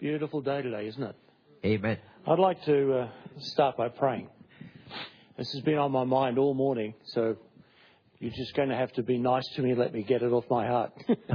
Beautiful day today, isn't it? Amen. I'd like to start by praying. This has been on my mind all morning, so you're just going to have to be nice to me and let me get it off my heart.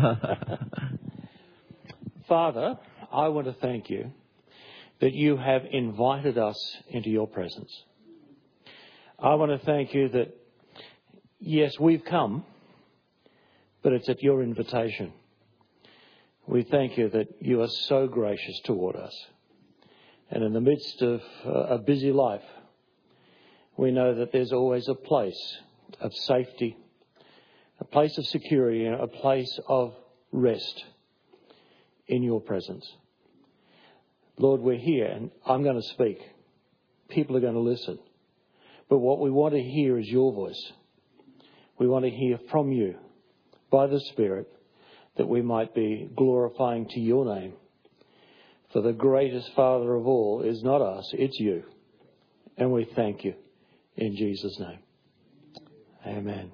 Father, I want to thank you that you have invited us into your presence. I want to thank you that, yes, we've come, but it's at your invitation. We thank you that you are so gracious toward us. And in the midst of a busy life, we know that there's always a place of safety, a place of security, a place of rest in your presence. Lord, we're here and I'm going to speak. People are going to listen. But what we want to hear is your voice. We want to hear from you by the Spirit, that we might be glorifying to your name. For the greatest Father of all is not us, it's you. And we thank you in Jesus' name. Amen.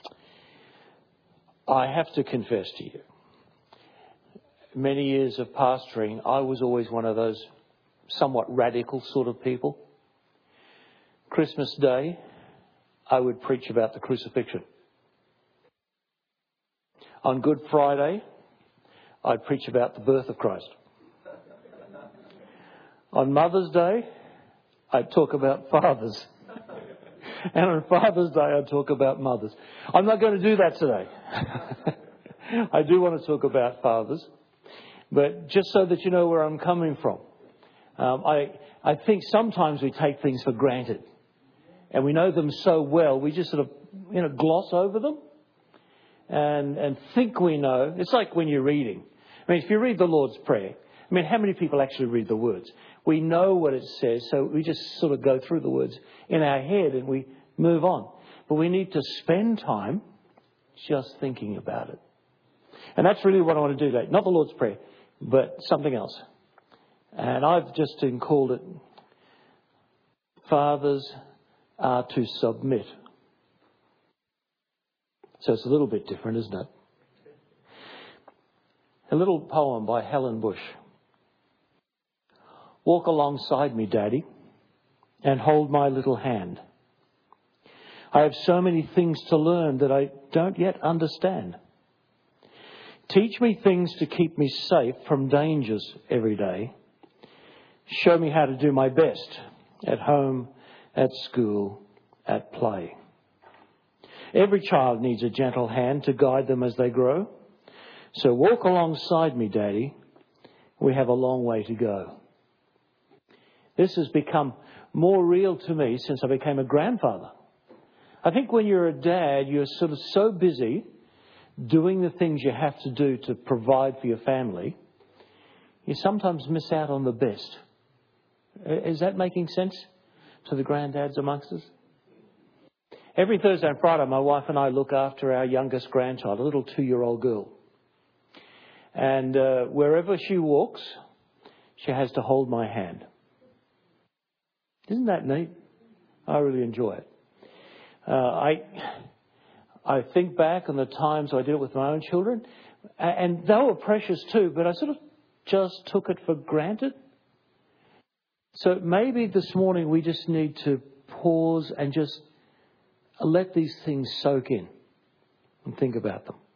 I have to confess to you, many years of pastoring, I was always one of those somewhat radical sort of people. Christmas Day, I would preach about the crucifixion. On Good Friday, I'd preach about the birth of Christ. On Mother's Day, I'd talk about fathers. And on Father's Day, I'd talk about mothers. I'm not going to do that today. I do want to talk about fathers. But just so that you know where I'm coming from, I think sometimes we take things for granted. And we know them so well, we just sort of, gloss over them. And think we know. It's like when you're reading. I mean, if you read the Lord's Prayer, I mean, how many people actually read the words? We know what it says, so we just sort of go through the words in our head and we move on. But we need to spend time just thinking about it. And that's really what I want to do today. Not the Lord's Prayer, but something else. And I've just called it, Fathers are to submit. So it's a little bit different, isn't it? A little poem by Helen Bush. Walk alongside me, Daddy, and hold my little hand. I have so many things to learn that I don't yet understand. Teach me things to keep me safe from dangers every day. Show me how to do my best at home, at school, at play. Every child needs a gentle hand to guide them as they grow. So walk alongside me, Daddy. We have a long way to go. This has become more real to me since I became a grandfather. I think when you're a dad, you're sort of so busy doing the things you have to do to provide for your family, you sometimes miss out on the best. Is that making sense to the granddads amongst us? Every Thursday and Friday, my wife and I look after our youngest grandchild, a little 2-year-old girl. And wherever she walks, she has to hold my hand. Isn't that neat? I really enjoy it. I think back on the times I did it with my own children, and they were precious too, but I sort of just took it for granted. So maybe this morning we just need to pause and just let these things soak in and think about them.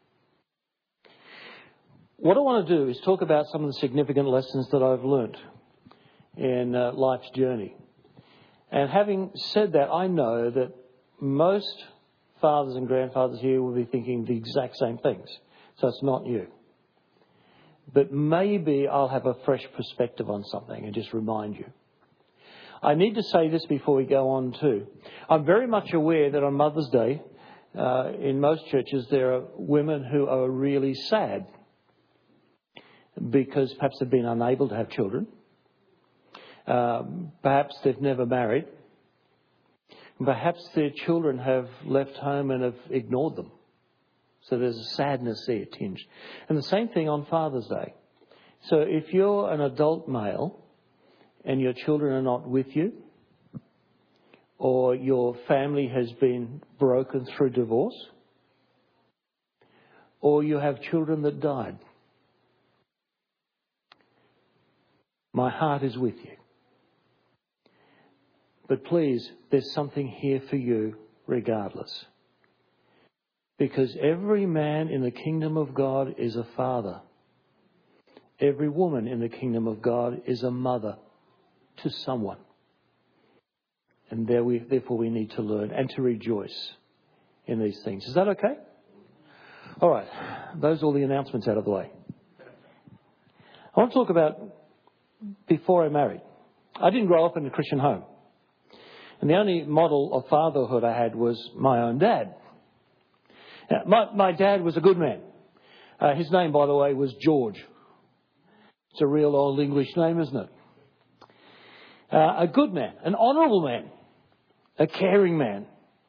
What I want to do is talk about some of the significant lessons that I've learnt in life's journey. And having said that, I know that most fathers and grandfathers here will be thinking the exact same things. So it's not you. But maybe I'll have a fresh perspective on something and just remind you. I need to say this before we go on too. I'm very much aware that on Mother's Day, in most churches, there are women who are really sad because perhaps they've been unable to have children. Perhaps they've never married. Perhaps their children have left home and have ignored them. So there's a sadness there tinged. And the same thing on Father's Day. So if you're an adult male and your children are not with you, or your family has been broken through divorce, or you have children that died, My heart is with you. But please, there's something here for you regardless. Because every man in the kingdom of God is a father. Every woman in the kingdom of God is a mother to someone. And therefore we need to learn and to rejoice in these things. Is that okay? All right. Those are all the announcements out of the way. I want to talk about before I married. I didn't grow up in a Christian home. And the only model of fatherhood I had was my own dad. Now, my dad was a good man. His name, by the way, was George. It's a real old English name, isn't it? A good man, an honourable man, a caring man.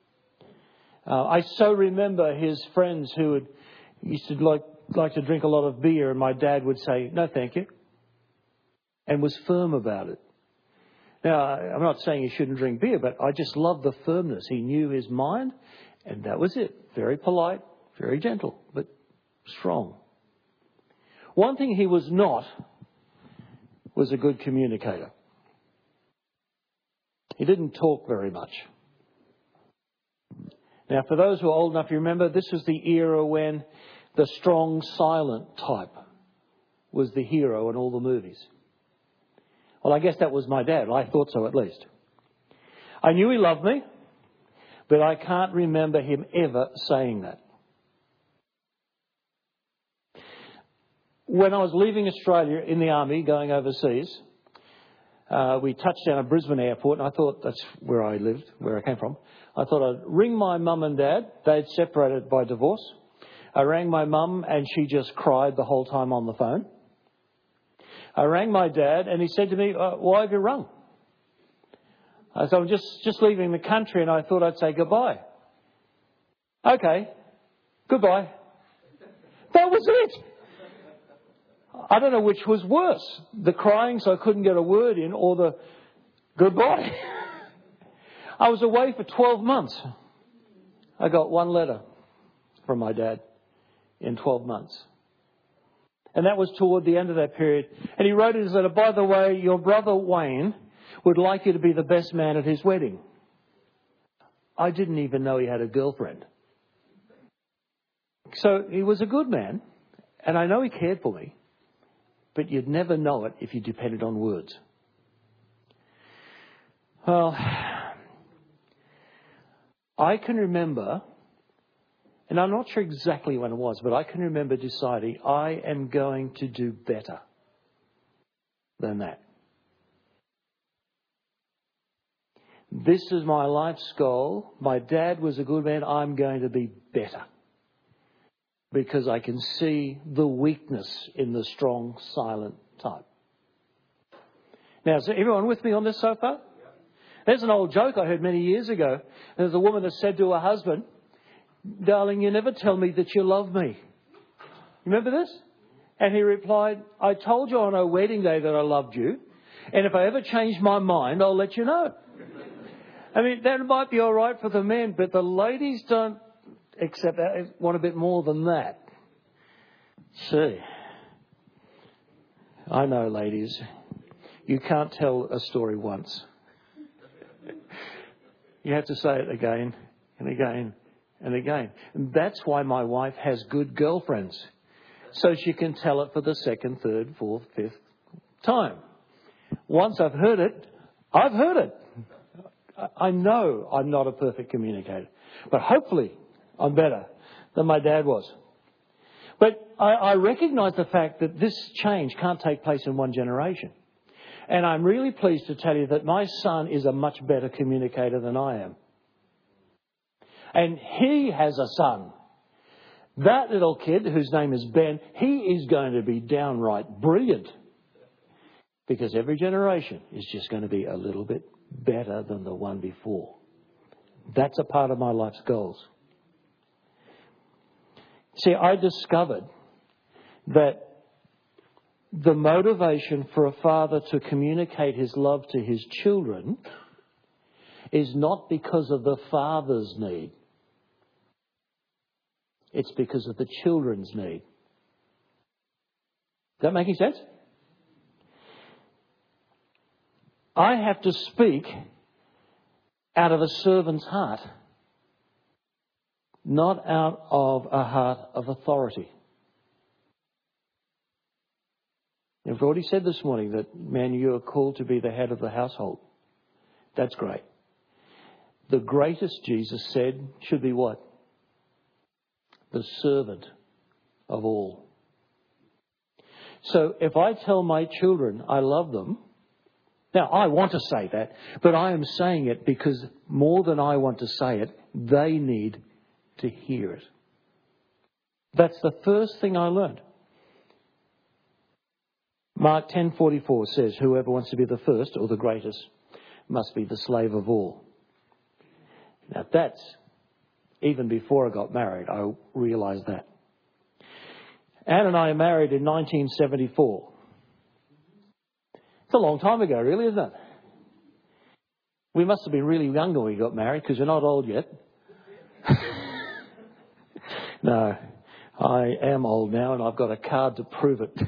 I so remember his friends who used to like to drink a lot of beer, and my dad would say, "No, thank you," and was firm about it. Now, I'm not saying he shouldn't drink beer, but I just loved the firmness. He knew his mind, and that was it. Very polite, very gentle, but strong. One thing he was not was a good communicator. He didn't talk very much. Now, for those who are old enough, you remember, this was the era when the strong, silent type was the hero in all the movies. Well, I guess that was my dad. I thought so, at least. I knew he loved me, but I can't remember him ever saying that. When I was leaving Australia in the army, going overseas, we touched down at Brisbane Airport, and I thought that's where I lived, where I came from. I thought I'd ring my mum and dad. They'd separated by divorce. I rang my mum, and she just cried the whole time on the phone. I rang my dad, and he said to me, "Why have you rung?" I said, "I'm just leaving the country, and I thought I'd say goodbye." "Okay, goodbye." That was it. I don't know which was worse, the crying so I couldn't get a word in, or the goodbye. I was away for 12 months. I got one letter from my dad in 12 months. And that was toward the end of that period. And he wrote in his letter, "By the way, your brother Wayne would like you to be the best man at his wedding." I didn't even know he had a girlfriend. So he was a good man, and I know he cared for me, but you'd never know it if you depended on words. Well, I can remember, and I'm not sure exactly when it was, but I can remember deciding I am going to do better than that. This is my life's goal. My dad was a good man. I'm going to be better. Because I can see the weakness in the strong, silent type. Now, is everyone with me on this so far? There's an old joke I heard many years ago. There's a woman that said to her husband, "Darling, you never tell me that you love me." You remember this? And he replied, "I told you on our wedding day that I loved you. And if I ever change my mind, I'll let you know." I mean, that might be all right for the men, but the ladies don't accept that. They want a bit more than that. See, I know, ladies, you can't tell a story once. You have to say it again and again and again. And that's why my wife has good girlfriends. So she can tell it for the second, third, fourth, fifth time. Once I've heard it, I've heard it. I know I'm not a perfect communicator, but hopefully I'm better than my dad was. But I recognise the fact that this change can't take place in one generation. And I'm really pleased to tell you that my son is a much better communicator than I am. And he has a son. That little kid, whose name is Ben, he is going to be downright brilliant. Because every generation is just going to be a little bit better than the one before. That's a part of my life's goals. See, I discovered that the motivation for a father to communicate his love to his children is not because of the father's need. It's because of the children's need. Is that making sense? I have to speak out of a servant's heart, not out of a heart of authority. I've already said this morning that, man, you are called to be the head of the household. That's great. The greatest, Jesus said, should be what? The servant of all. So if I tell my children I love them, now I want to say that, but I am saying it because more than I want to say it, they need to hear it. That's the first thing I learned. Mark 10:44 says, whoever wants to be the first or the greatest must be the slave of all. Now that's, even before I got married, I realised that. Anne and I are married in 1974. It's a long time ago, really, isn't it? We must have been really young when we got married, because you're not old yet. No, I am old now, and I've got a card to prove it.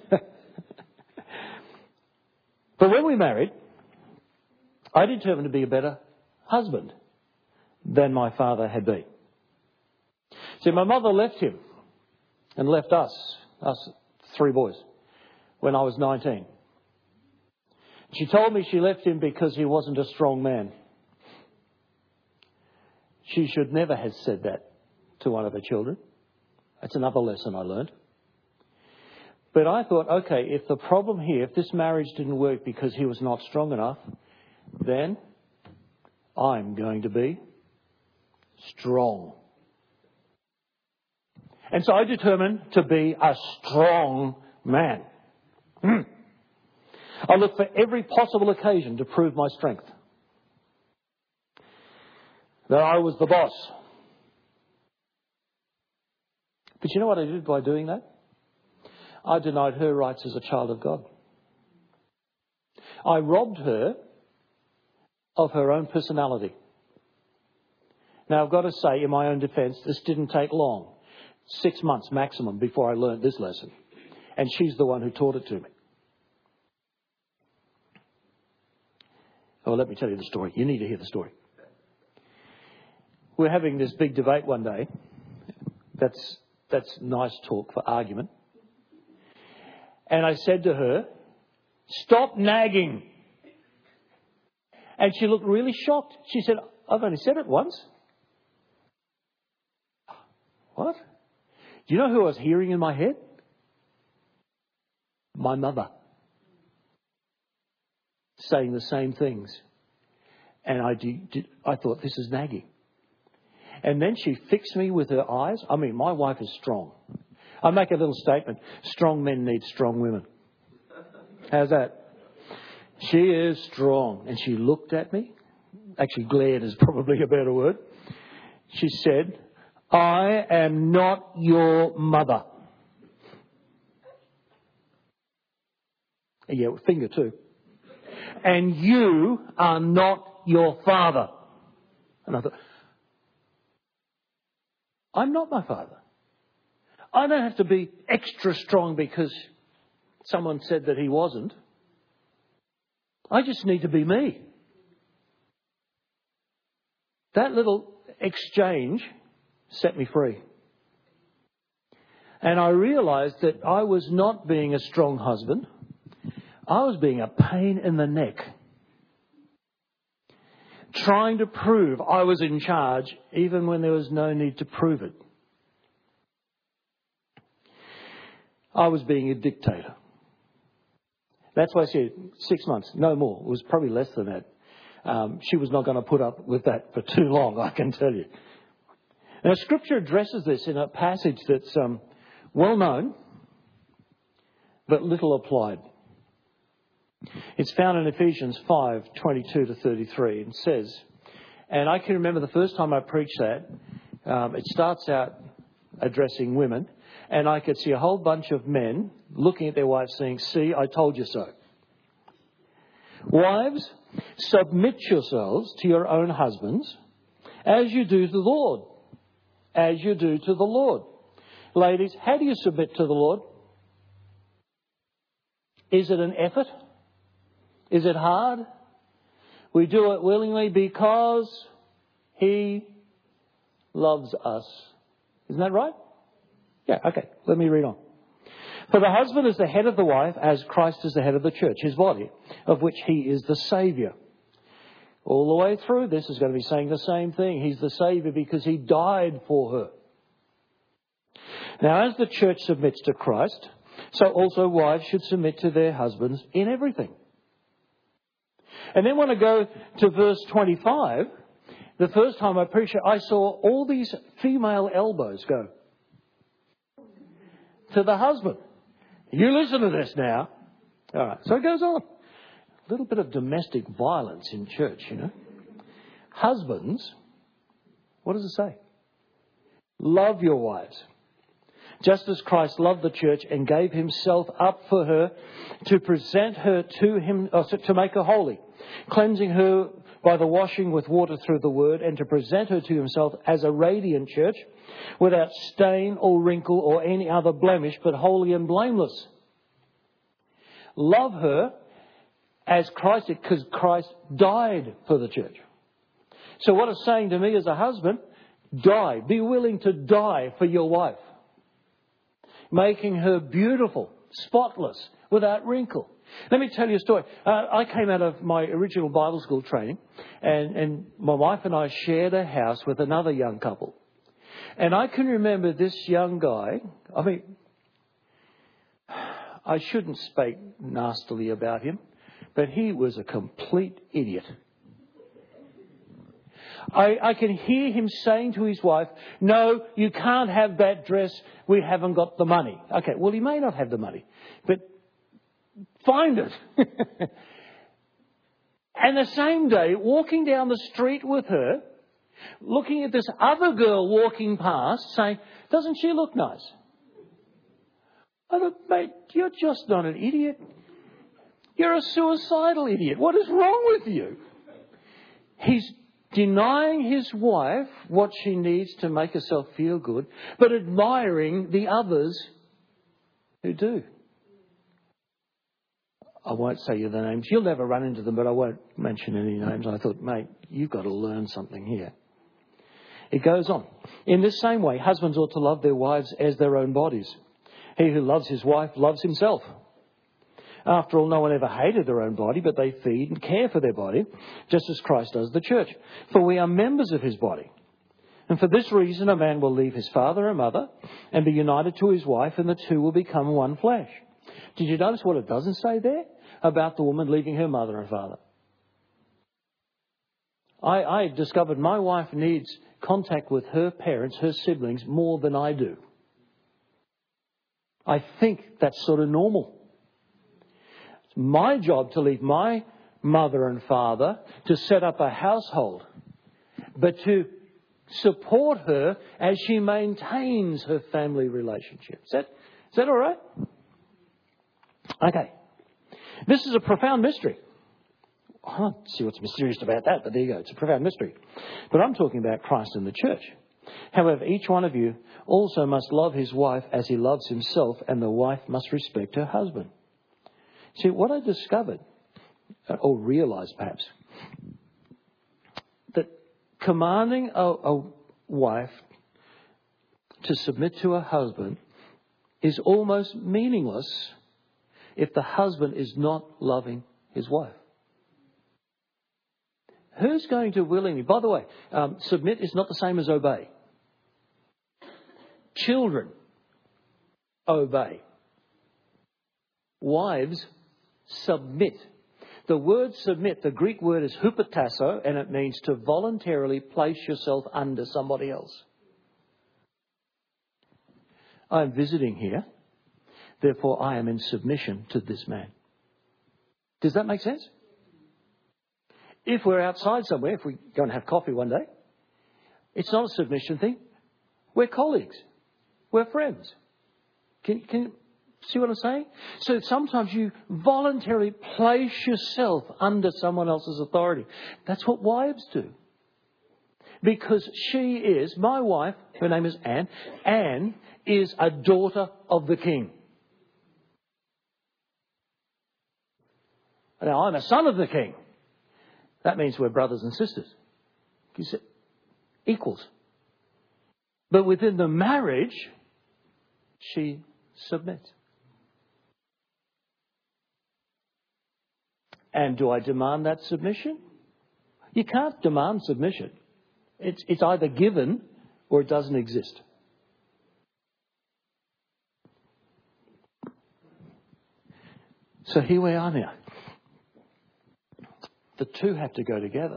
But when we married, I determined to be a better husband than my father had been. See, my mother left him and left us 3 boys, when I was 19. She told me she left him because he wasn't a strong man. She should never have said that to one of her children. That's another lesson I learned. But I thought, okay, if the problem here, if this marriage didn't work because he was not strong enough, then I'm going to be strong. And so I determined to be a strong man. I looked for every possible occasion to prove my strength. That I was the boss. But you know what I did by doing that? I denied her rights as a child of God. I robbed her of her own personality. Now, I've got to say, in my own defence, this didn't take long. 6 months maximum before I learned this lesson. And she's the one who taught it to me. Oh, let me tell you the story. You need to hear the story. We're having this big debate one day. That's nice talk for argument. And I said to her, stop nagging. And she looked really shocked. She said, I've only said it once. What? Do you know who I was hearing in my head? My mother. Saying the same things. And I thought, this is nagging. And then she fixed me with her eyes. I mean, my wife is strong. I make a little statement. Strong men need strong women. How's that? She is strong. And she looked at me. Actually, glared is probably a better word. She said, I am not your mother. Yeah, with finger too. And you are not your father. And I thought, I'm not my father. I don't have to be extra strong because someone said that he wasn't. I just need to be me. That little exchange set me free. And I realised that I was not being a strong husband. I was being a pain in the neck. Trying to prove I was in charge even when there was no need to prove it. I was being a dictator. That's why I said 6 months, no more. It was probably less than that. She was not going to put up with that for too long, I can tell you. Now, Scripture addresses this in a passage that's well known, but little applied. It's found in Ephesians 5:22 to 33. It says, and I can remember the first time I preached that, it starts out addressing women, and I could see a whole bunch of men looking at their wives saying, see, I told you so. Wives, submit yourselves to your own husbands as you do to the Lord. As you do to the Lord. Ladies, how do you submit to the Lord? Is it an effort? Is it hard? We do it willingly because He loves us. Isn't that right? Yeah, okay. Let me read on. For the husband is the head of the wife, as Christ is the head of the church, His body, of which He is the Saviour. All the way through this is going to be saying the same thing. He's the Saviour because He died for her. Now, as the church submits to Christ, so also wives should submit to their husbands in everything. And then when I go to verse 25, the first time I preached it, I saw all these female elbows go to the husband. You listen to this now. All right, so it goes on. A little bit of domestic violence in church, you know. Husbands, what does it say? Love your wives, just as Christ loved the church and gave Himself up for her to present her to Him, to make her holy, cleansing her by the washing with water through the word, and to present her to Himself as a radiant church, without stain or wrinkle or any other blemish, but holy and blameless. Love her as Christ did, because Christ died for the church. So what it's saying to me as a husband, die. Be willing to die for your wife. Making her beautiful, spotless, without wrinkle. Let me tell you a story. I came out of my original Bible school training, and my wife and I shared a house with another young couple. And I can remember this young guy. I mean, I shouldn't speak nastily about him, but he was a complete idiot. I can hear him saying to his wife, no, you can't have that dress. We haven't got the money. Okay, well, he may not have the money, but find it. And the same day, walking down the street with her, looking at this other girl walking past, saying, doesn't she look nice? I thought, mate, you're just not an idiot. You're a suicidal idiot. What is wrong with you? He's denying his wife what she needs to make herself feel good, but admiring the others who do. I won't say you the names. You'll never run into them, but I won't mention any names. I thought, mate, you've got to learn something here. It goes on. In this same way, husbands ought to love their wives as their own bodies. He who loves his wife loves himself. After all, no one ever hated their own body, but they feed and care for their body, just as Christ does the church. For we are members of His body. And for this reason, a man will leave his father and mother and be united to his wife, and the two will become one flesh. Did you notice what it doesn't say there about the woman leaving her mother and father? I discovered my wife needs contact with her parents, her siblings, more than I do. I think that's sort of normal. It's my job to leave my mother and father to set up a household, but to support her as she maintains her family relationship. Is that all right? Okay. This is a profound mystery. I don't see what's mysterious about that, but there you go. It's a profound mystery. But I'm talking about Christ and the church. However, each one of you also must love his wife as he loves himself, and the wife must respect her husband. See, what I discovered, or realised perhaps, that commanding a wife to submit to her husband is almost meaningless if the husband is not loving his wife. Who's going to willingly... By the way, submit is not the same as obey. Children obey. Wives submit. The word submit, the Greek word is hupotasso, and it means to voluntarily place yourself under somebody else. I'm visiting here, therefore I am in submission to this man. Does that make sense? If we're outside somewhere, if we go and have coffee one day, it's not a submission thing. We're colleagues. We're friends. Can you see what I'm saying? So sometimes you voluntarily place yourself under someone else's authority. That's what wives do. Because she is, my wife, her name is Anne. Anne is a daughter of the king. Now, I'm a son of the king. That means we're brothers and sisters. You see, equals. But within the marriage, she submits. And do I demand that submission? You can't demand submission. It's either given or it doesn't exist. So here we are now. The two have to go together.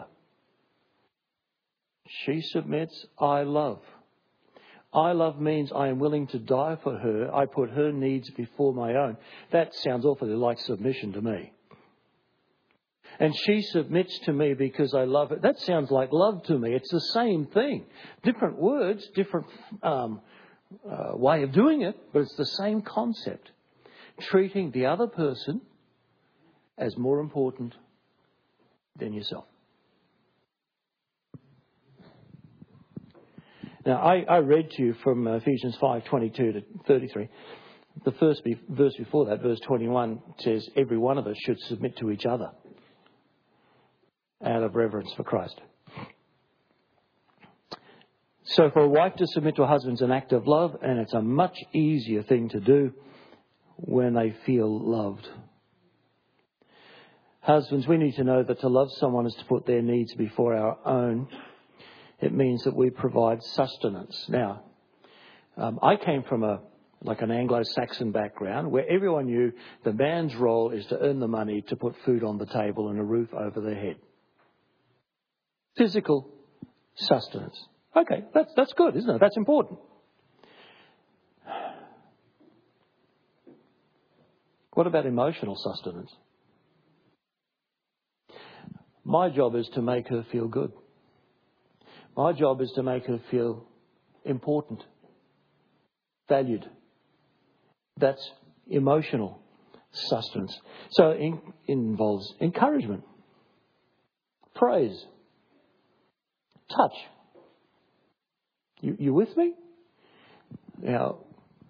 She submits, I love. I love means I am willing to die for her. I put her needs before my own. That sounds awfully like submission to me. And she submits to me because I love her. That sounds like love to me. It's the same thing. Different words, different way of doing it, but it's the same concept. Treating the other person as more important than yourself. Now, I read to you from Ephesians 5:22 to 33. The first verse before that, verse 21, says every one of us should submit to each other out of reverence for Christ. So for a wife to submit to a husband is an act of love, and it's a much easier thing to do when they feel loved. Husbands, we need to know that to love someone is to put their needs before our own. It means that we provide sustenance. Now, I came from an Anglo-Saxon background where everyone knew the man's role is to earn the money to put food on the table and a roof over their head. Physical sustenance. Okay, that's good, isn't it? That's important. What about emotional sustenance? My job is to make her feel good. My job is to make her feel important, valued. That's emotional sustenance. So it involves encouragement, praise, touch. You with me? Now,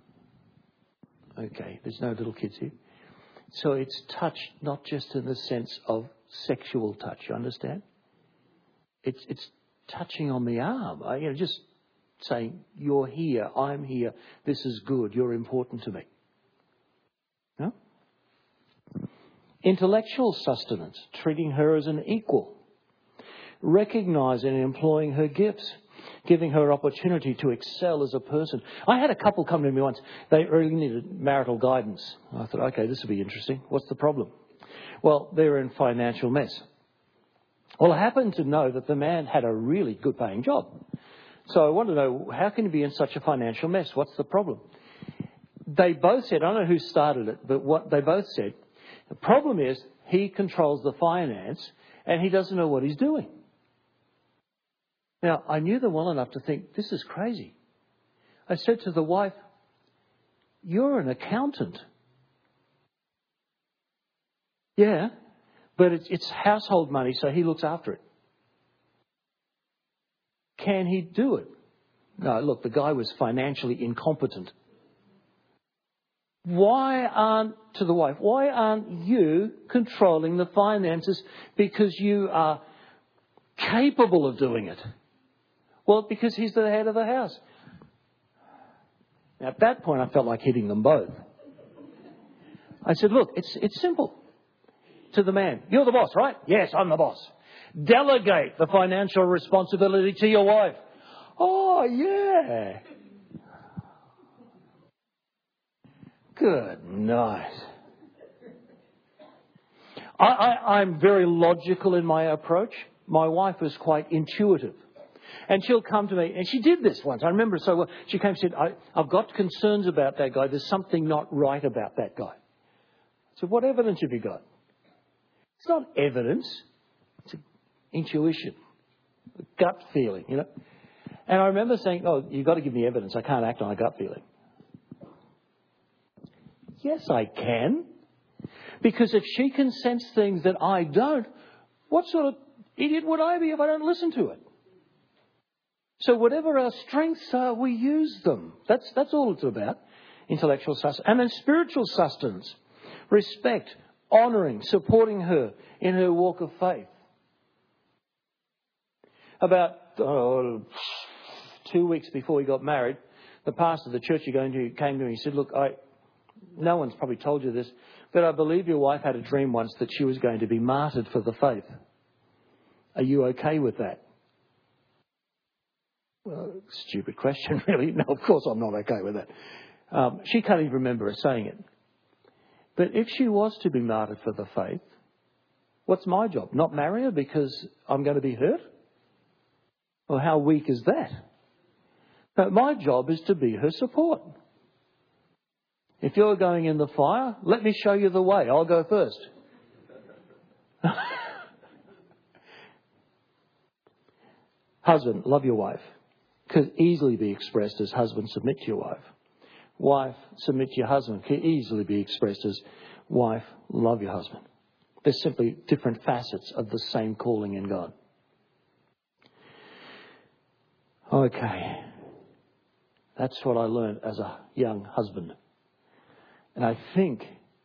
okay, there's no little kids here. So it's touch, not just in the sense of sexual touch, you understand? It's touching on the arm, just saying, you're here, I'm here, this is good, you're important to me. No? Intellectual sustenance, treating her as an equal, recognising and employing her gifts, giving her opportunity to excel as a person. I had a couple come to me once. They really needed marital guidance. I thought, okay, this will be interesting. What's the problem? Well, they were in financial mess. Well, I happened to know that the man had a really good paying job. So I wanted to know, how can you be in such a financial mess? What's the problem? They both said, I don't know who started it, but what they both said, the problem is he controls the finance and he doesn't know what he's doing. Now, I knew them well enough to think, this is crazy. I said to the wife, you're an accountant. Yeah, but it's household money, so he looks after it. Can he do it? No, look, the guy was financially incompetent. Why aren't you controlling the finances because you are capable of doing it? Well, because he's the head of the house. Now, at that point, I felt like hitting them both. I said, look, it's simple. To the man, you're the boss, right? Yes, I'm the boss. Delegate the financial responsibility to your wife. Oh, yeah. Good night. I'm very logical in my approach. My wife is quite intuitive. And she'll come to me, and she did this once. I remember so well. She came and said, I've got concerns about that guy. There's something not right about that guy. I said, what evidence have you got? It's not evidence. It's intuition, gut feeling, And I remember saying, you've got to give me evidence. I can't act on a gut feeling. Yes, I can. Because if she can sense things that I don't, what sort of idiot would I be if I don't listen to it? So whatever our strengths are, we use them. That's all it's about. Intellectual sustenance. And then spiritual sustenance. Respect, honouring, supporting her in her walk of faith. About 2 weeks before he got married, the pastor of the church he came to me and said, look, no one's probably told you this, but I believe your wife had a dream once that she was going to be martyred for the faith. Are you okay with that? Well, stupid question, really. No, of course I'm not okay with that. She can't even remember her saying it. But if she was to be martyred for the faith, what's my job? Not marry her because I'm going to be hurt? Well, how weak is that? But my job is to be her support. If you're going in the fire, let me show you the way. I'll go first. Husband, love your wife. Could easily be expressed as husband, submit to your wife. Wife, submit to your husband. Could easily be expressed as wife, love your husband. They're simply different facets of the same calling in God. Okay. That's what I learned as a young husband. And I think,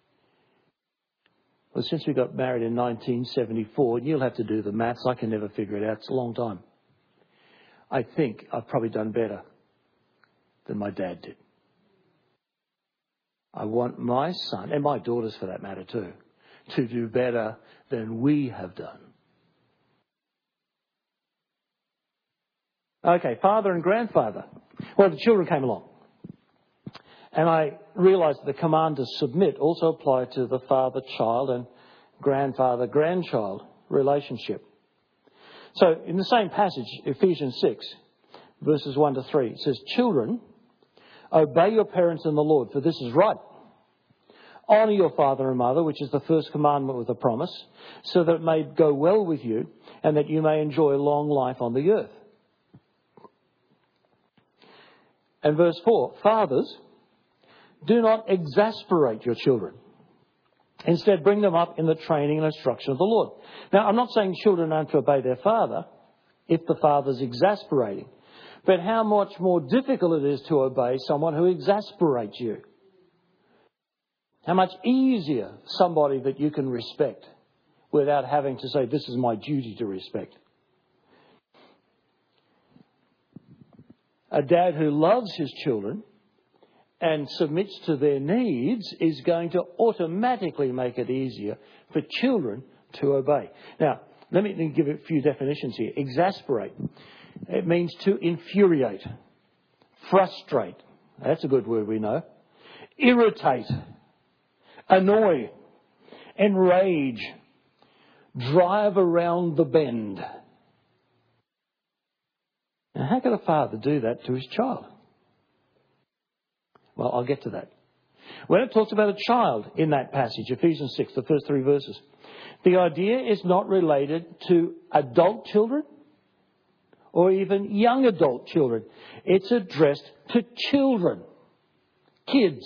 well, since we got married in 1974, and you'll have to do the maths, I can never figure it out. It's a long time. I think I've probably done better than my dad did. I want my son, and my daughters for that matter too, to do better than we have done. Okay, father and grandfather. Well, the children came along. And I realised the command to submit also applied to the father-child and grandfather-grandchild relationship. So in the same passage, Ephesians 6, verses 1 to 3, it says, children, obey your parents in the Lord, for this is right. Honour your father and mother, which is the first commandment with a promise, so that it may go well with you and that you may enjoy long life on the earth. And verse 4, fathers, do not exasperate your children. Instead, bring them up in the training and instruction of the Lord. Now, I'm not saying children aren't to obey their father if the father's exasperating. But how much more difficult it is to obey someone who exasperates you. How much easier somebody that you can respect without having to say, this is my duty to respect. A dad who loves his children and submits to their needs is going to automatically make it easier for children to obey. Now, let me give a few definitions here. Exasperate. It means to infuriate, frustrate. That's a good word we know. Irritate, annoy, enrage, drive around the bend. Now, how can a father do that to his child? Well, I'll get to that. When it talks about a child in that passage, Ephesians 6, the first 3 verses, the idea is not related to adult children or even young adult children. It's addressed to children, kids,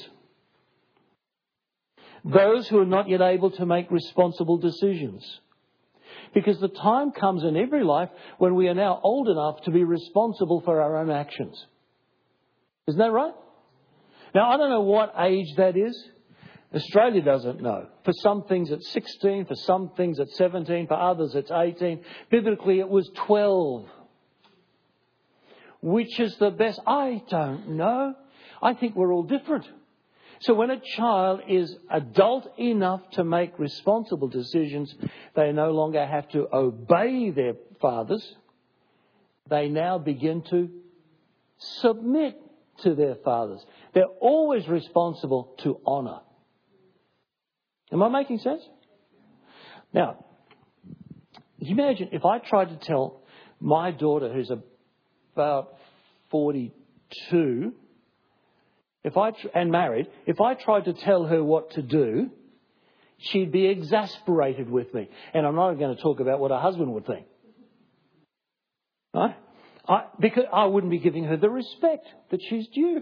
those who are not yet able to make responsible decisions. Because the time comes in every life when we are now old enough to be responsible for our own actions. Isn't that right? Now, I don't know what age that is. Australia doesn't know. For some things it's 16, for some things it's 17, for others it's 18. Biblically it was 12. Which is the best? I don't know. I think we're all different. So when a child is adult enough to make responsible decisions, they no longer have to obey their fathers. They now begin to submit to their fathers. They're always responsible to honour. Am I making sense? Now, imagine if I tried to tell my daughter, who's about 42, and married, if I tried to tell her what to do, she'd be exasperated with me. And I'm not going to talk about what her husband would think. Right? Because I wouldn't be giving her the respect that she's due.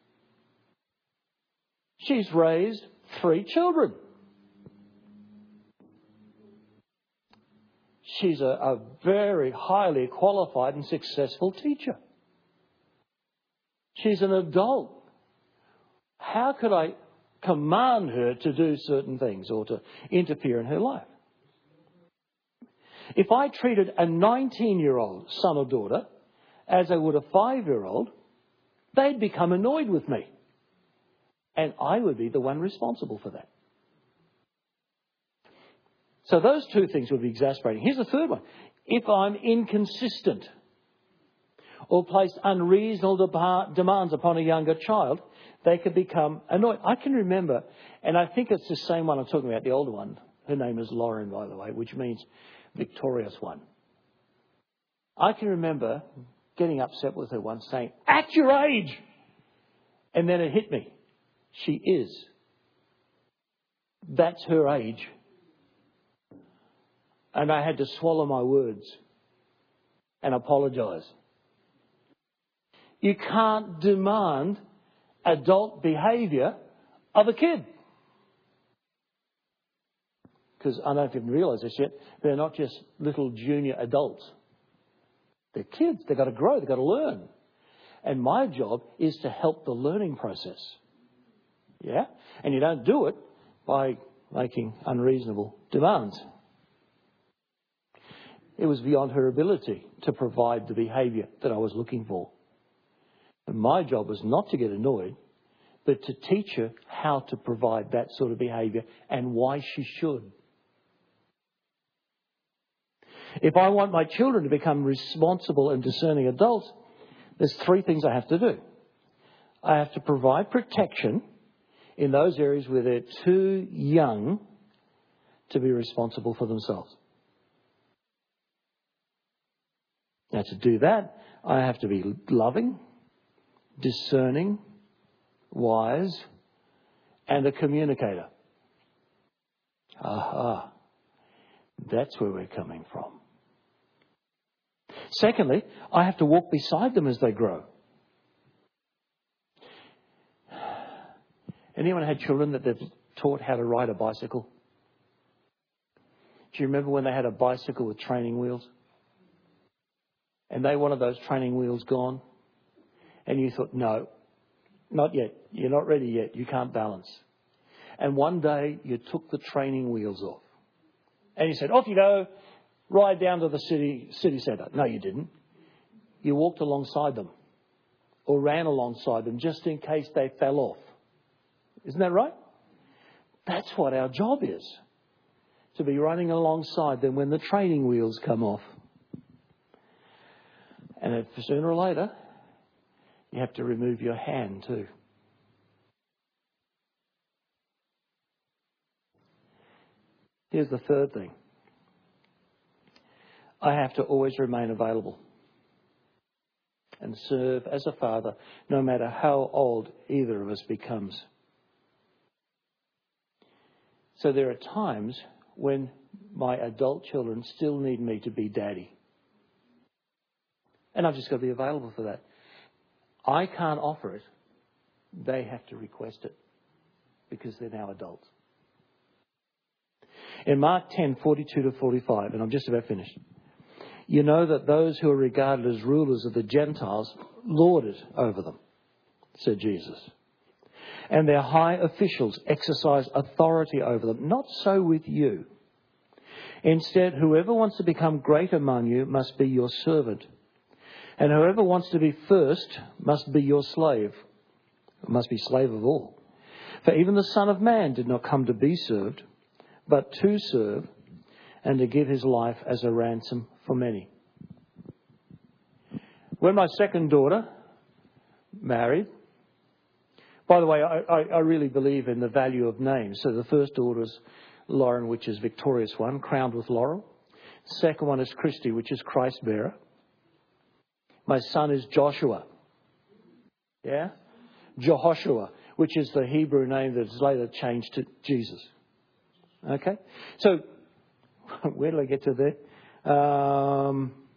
She's raised 3 children. She's a very highly qualified and successful teacher. She's an adult. How could I command her to do certain things or to interfere in her life? If I treated a 19-year-old son or daughter as I would a 5-year-old, they'd become annoyed with me. And I would be the one responsible for that. So those two things would be exasperating. Here's the third one. If I'm inconsistent or place unreasonable demands upon a younger child, they could become annoyed. I can remember, and I think it's the same one I'm talking about, the older one. Her name is Lauren, by the way, which means victorious one. I can remember getting upset with her once, saying, "At your age!" And then it hit me. She is. That's her age. And I had to swallow my words and apologise. You can't demand adult behaviour of a kid. Because I don't know if you realise this yet, they're not just little junior adults. They're kids. They've got to grow. They've got to learn. And my job is to help the learning process. Yeah? And you don't do it by making unreasonable demands. It was beyond her ability to provide the behaviour that I was looking for. And my job was not to get annoyed, but to teach her how to provide that sort of behaviour and why she should. If I want my children to become responsible and discerning adults, there's 3 things I have to do. I have to provide protection in those areas where they're too young to be responsible for themselves. Now, to do that, I have to be loving, discerning, wise, and a communicator. Aha. That's where we're coming from. Secondly, I have to walk beside them as they grow. Anyone had children that they've taught how to ride a bicycle? Do you remember when they had a bicycle with training wheels? And they wanted those training wheels gone? And you thought, no, not yet. You're not ready yet. You can't balance. And one day you took the training wheels off. And you said, off you go, ride down to the city centre. No, you didn't. You walked alongside them or ran alongside them just in case they fell off. Isn't that right? That's what our job is, to be running alongside them when the training wheels come off. And sooner or later, you have to remove your hand too. Here's the third thing. I have to always remain available and serve as a father, no matter how old either of us becomes. So there are times when my adult children still need me to be daddy. And I've just got to be available for that. I can't offer it. They have to request it because they're now adults. In Mark 10:42-45, and I'm just about finished. You know that those who are regarded as rulers of the Gentiles lord it over them, said Jesus. And their high officials exercise authority over them. Not so with you. Instead, whoever wants to become great among you must be your servant. And whoever wants to be first must be your slave. Must be slave of all. For even the Son of Man did not come to be served, but to serve and to give his life as a ransom for many. When my second daughter married, by the way, I really believe in the value of names. So the first daughter is Lauren, which is victorious one, crowned with laurel. The second one is Christy, which is Christ bearer. My son is Joshua. Yeah? Jehoshua, which is the Hebrew name that is later changed to Jesus. Okay? So, where did I get to there?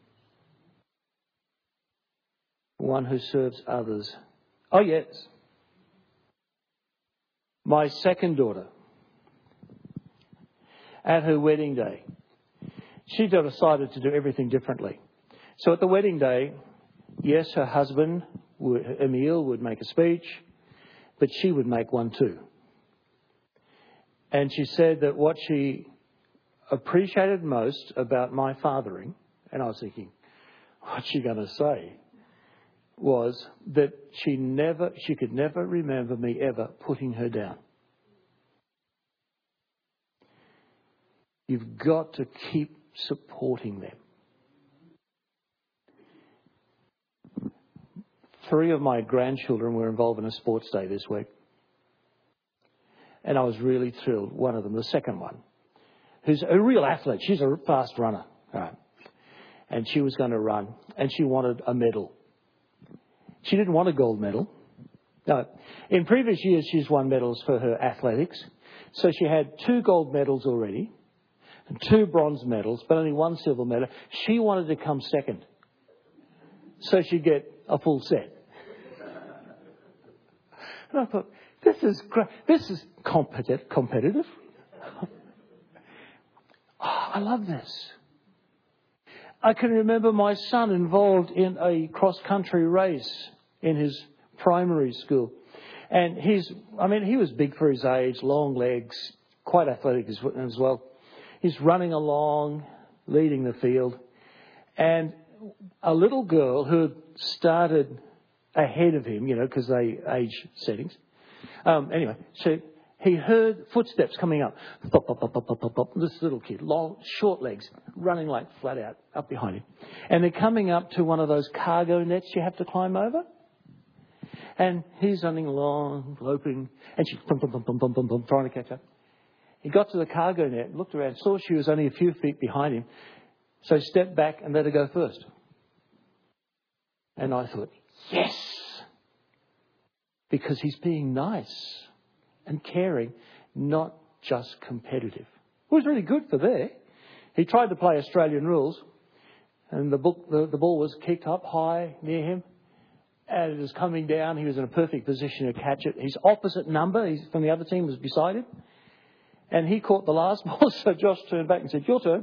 One who serves others. Oh, yes. My second daughter, at her wedding day, she decided to do everything differently. So at the wedding day, yes, her husband, Emil, would make a speech, but she would make one too. And she said that what she appreciated most about my fathering, and I was thinking, what's she going to say, was that she could never remember me ever putting her down. You've got to keep supporting them. 3 of my grandchildren were involved in a sports day this week. And I was really thrilled. One of them, the second one, who's a real athlete. She's a fast runner. Right. And she was going to run. And she wanted a medal. She didn't want a gold medal. No. In previous years, she's won medals for her athletics. So she had 2 gold medals already and 2 bronze medals, but only 1 silver medal. She wanted to come second, so she'd get a full set. And I thought, this is great. This is competitive. Oh, I love this. I can remember my son involved in a cross-country race in his primary school. And he was big for his age, long legs, quite athletic as well. He's running along, leading the field. And a little girl who had started ahead of him, because they age settings. Anyway, so he heard footsteps coming up. Pop, pop, pop, pop, pop, pop, pop. This little kid, long, short legs, running like flat out up behind him. And they're coming up to one of those cargo nets you have to climb over. And he's running along, loping, and she's trying to catch up. He got to the cargo net, looked around, saw she was only a few feet behind him, so he stepped back and let her go first. And I thought, yes! Because he's being nice and caring, not just competitive. It was really good for there. He tried to play Australian rules, and the ball was kicked up high near him, and it was coming down. He was in a perfect position to catch it. His opposite number from the other team was beside him, and he caught the last ball, so Josh turned back and said, your turn.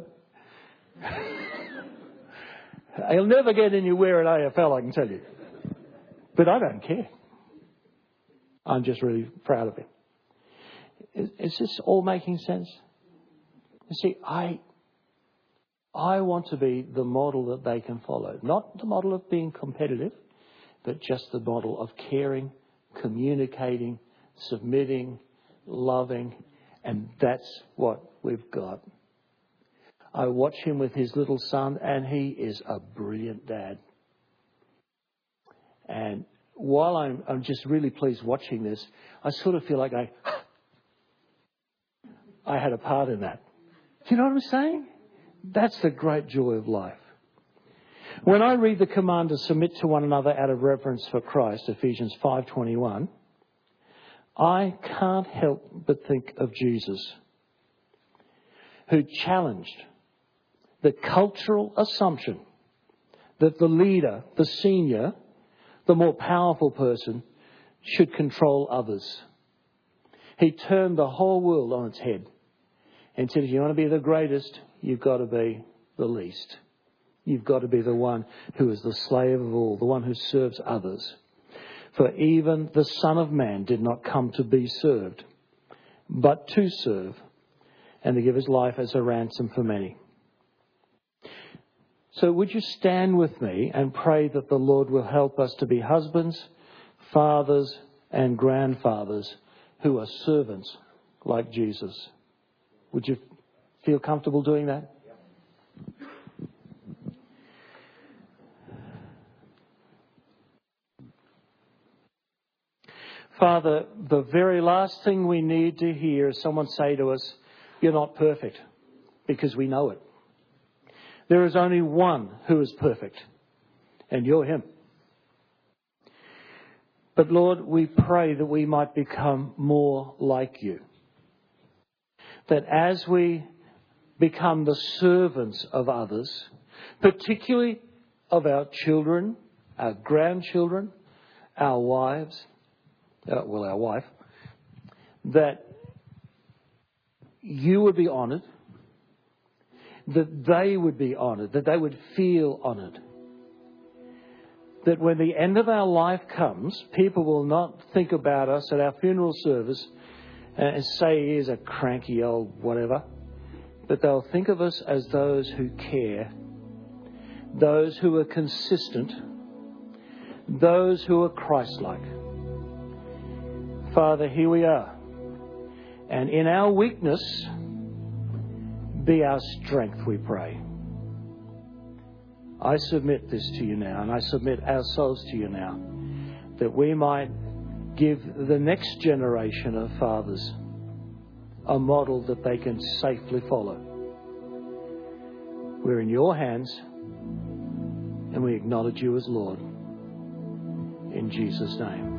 He'll never get anywhere in AFL, I can tell you. But I don't care. I'm just really proud of him. Is this all making sense? You see, I want to be the model that they can follow. Not the model of being competitive, but just the model of caring, communicating, submitting, loving, and that's what we've got. I watch him with his little son, and he is a brilliant dad. And while I'm just really pleased watching this, I sort of feel like I had a part in that. Do you know what I'm saying? That's the great joy of life. When I read the command to submit to one another out of reverence for Christ, Ephesians 5:21, I can't help but think of Jesus, who challenged the cultural assumption that the leader, the senior, the more powerful person should control others. He turned the whole world on its head and said, if you want to be the greatest, you've got to be the least. You've got to be the one who is the slave of all, the one who serves others. For even the Son of Man did not come to be served, but to serve and to give his life as a ransom for many. So would you stand with me and pray that the Lord will help us to be husbands, fathers and grandfathers who are servants like Jesus? Would you feel comfortable doing that? Father, the very last thing we need to hear is someone say to us, you're not perfect, because we know it. There is only one who is perfect, and you're him. But Lord, we pray that we might become more like you. That as we become the servants of others, particularly of our children, our grandchildren, our wives, our wife, that you would be honoured, that they would be honoured, that they would feel honoured. That when the end of our life comes, people will not think about us at our funeral service and say he is a cranky old whatever. but they'll think of us as those who care, those who are consistent, those who are Christ-like. Father, here we are. And in our weakness, be our strength, we pray. I submit this to you now, and I submit ourselves to you now, that we might give the next generation of fathers a model that they can safely follow. We're in your hands, and we acknowledge you as Lord. In Jesus' name.